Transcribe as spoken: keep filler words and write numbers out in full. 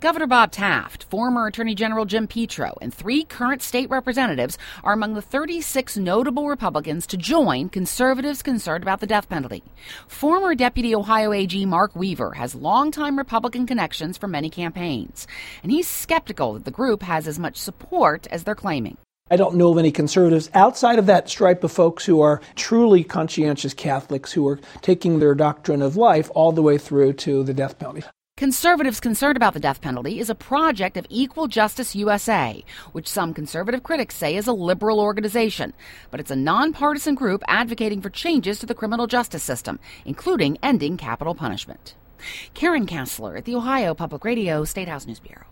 Governor Bob Taft, former Attorney General Jim Petro, and three current state representatives are among the thirty-six notable Republicans to join conservatives concerned about the death penalty. Former Deputy Ohio A G Mark Weaver has longtime Republican connections from many campaigns, and he's skeptical that the group has as much support as they're claiming. I don't know of any conservatives outside of that stripe of folks who are truly conscientious Catholics who are taking their doctrine of life all the way through to the death penalty. Conservatives concerned about the death penalty is a project of Equal Justice U S A, which some conservative critics say is a liberal organization. But it's a nonpartisan group advocating for changes to the criminal justice system, including ending capital punishment. Karen Kassler at the Ohio Public Radio State House News Bureau.